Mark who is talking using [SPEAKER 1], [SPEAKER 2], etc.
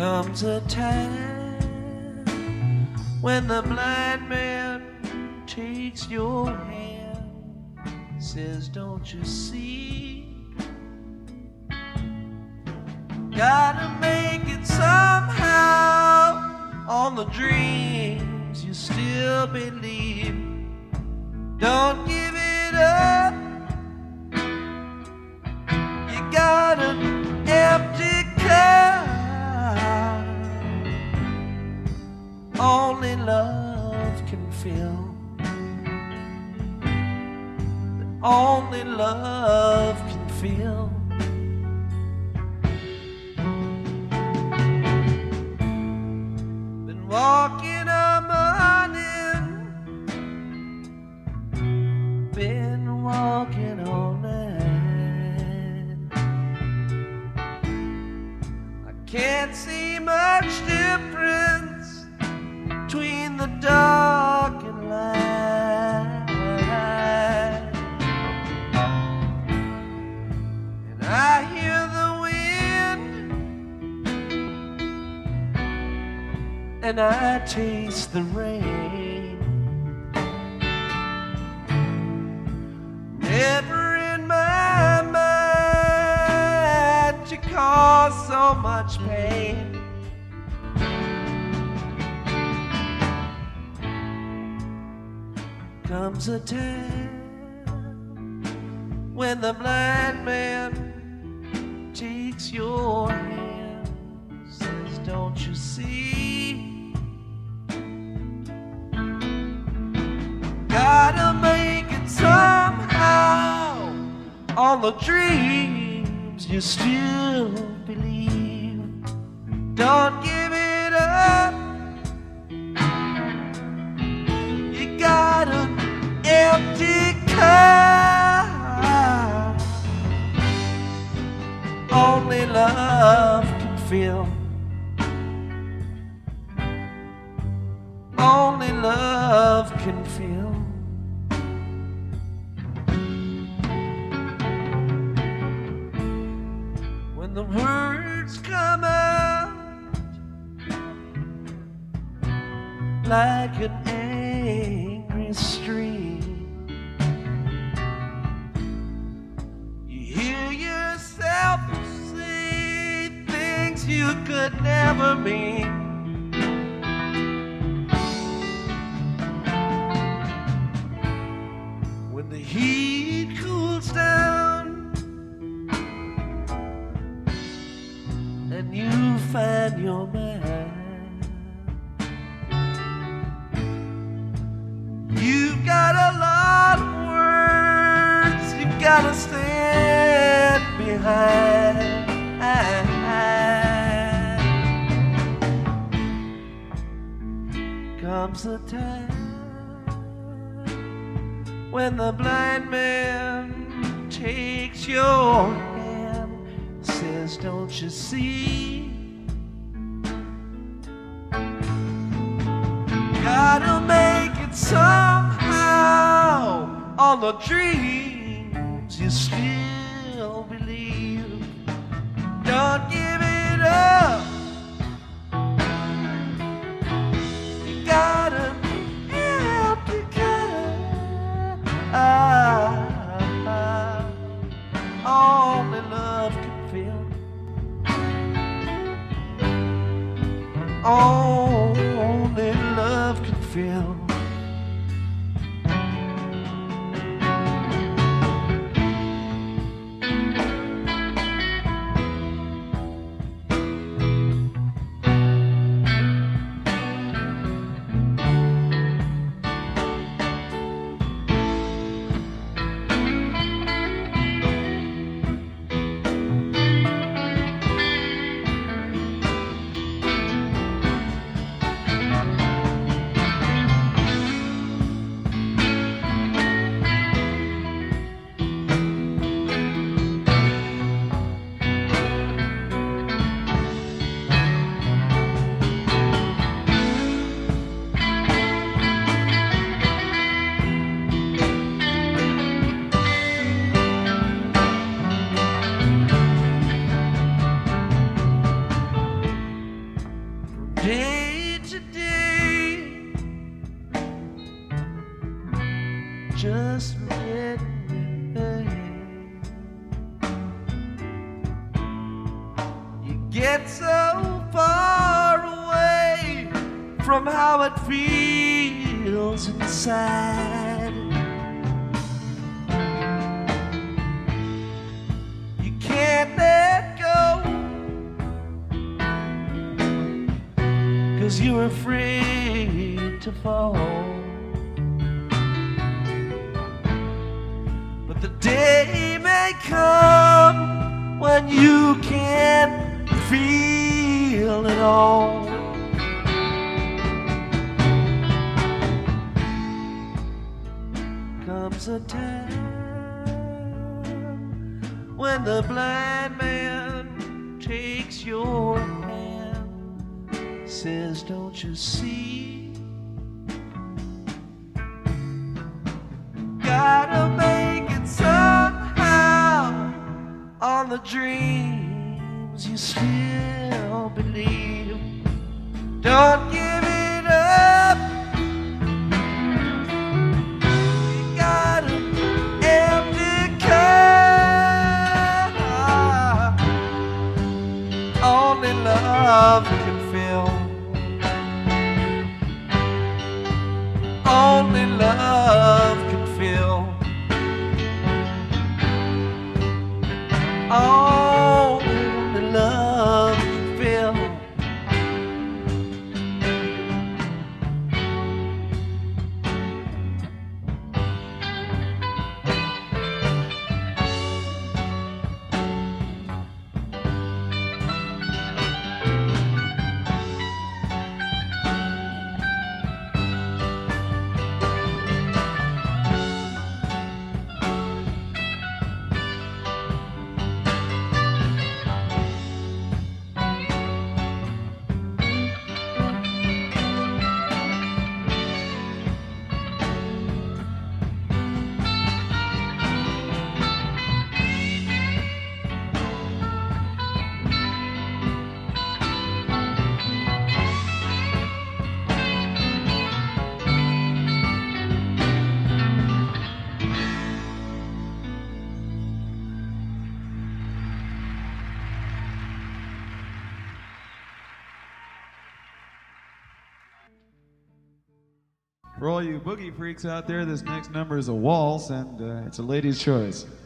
[SPEAKER 1] Comes a time when the blind man takes your hand, says, don't you see? Gotta make it somehow on the dreams you still believe. Don't give it up. You got an empty cup. Only love can fill. Only love can fill. Been walking a morning, been walking all night. I can't see much difference between the dark and light. And I hear the wind, and I taste the rain. Never in my mind to cause so much pain. Comes a time when the blind man takes your hand, says, don't you see? Gotta make it somehow on the dreams you still believe. Don't give it up. You got an empty cup. Only love can fill. Only love can fill. When the words come out like an angry stream, you hear yourself say things you could never mean. When the heat cools down and you find your mind, you've got a lot of words you've got to stand behind. Comes a time when the blind man takes your hand, says, don't you see? Gotta make it somehow on the dreams you still believe. Don't give it up. You got an empty cup. Only love can fill. Only love can fill. day to day, just let me be. You get so far away from how it feels inside. You can't let go, 'cause you're afraid to fall. But the day may come when you can't feel it all. Comes a time when the blind man takes your hand, says, don't you see? Gotta make it somehow on the dreams you still believe. Don't give it up. You got an empty cup. Only love can fill. Only love can fill. Only love can fill.
[SPEAKER 2] For all you boogie freaks out there, this next number is a waltz, and it's a lady's choice.